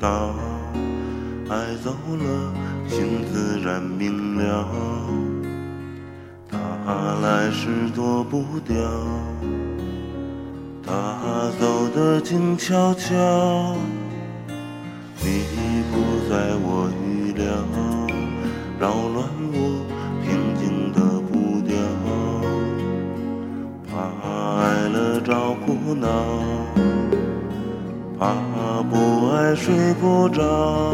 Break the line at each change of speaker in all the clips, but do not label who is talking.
道，爱走了，心自然明了。他来时躲不掉，他走得静悄悄，你不在我预料，扰乱我平静的步调。怕爱了找苦恼，怕不爱睡不着。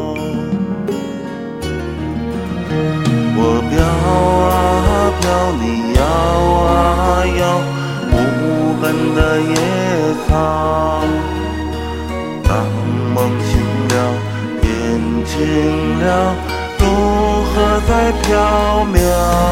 我飘啊飘，你摇啊摇，无根的野草。当梦醒了，天晴了，如何再缥缈？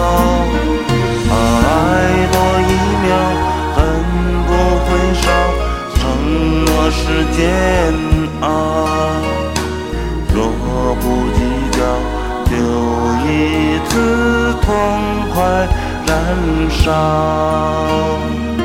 爱多一秒，恨不会少，承诺是煎熬。若不计较，就一次痛快燃烧。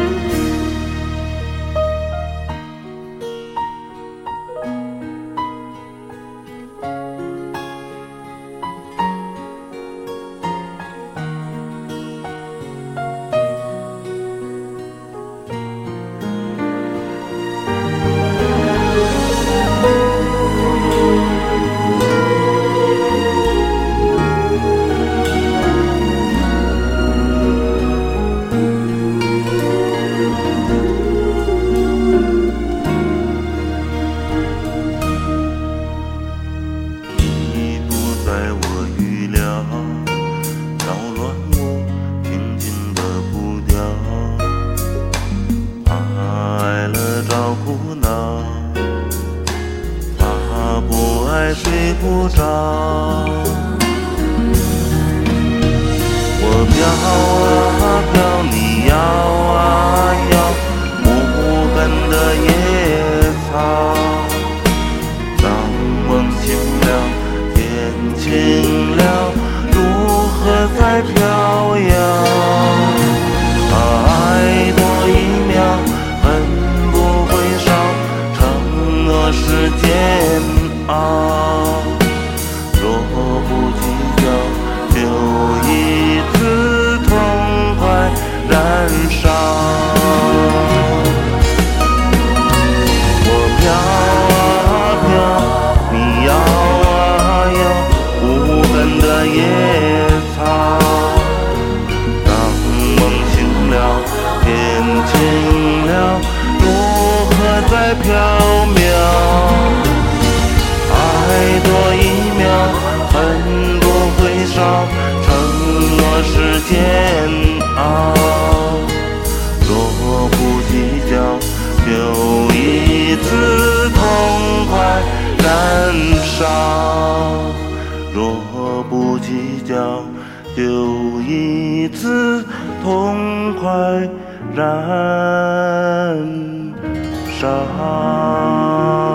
睡不着，我飘啊飘，你摇啊摇，无根的野草。当梦醒了，天晴了，如何再飘摇？爱多一秒，恨不会少，承诺是煎熬。若不计较，就一次痛快燃烧。我飘啊飘，你摇啊摇，无根的野草。当梦醒了，天晴了，如何再缥缈？爱多一秒，恨不会少，承诺是煎熬。若不计较，就一次痛快燃烧。若不计较，就一次痛快燃烧。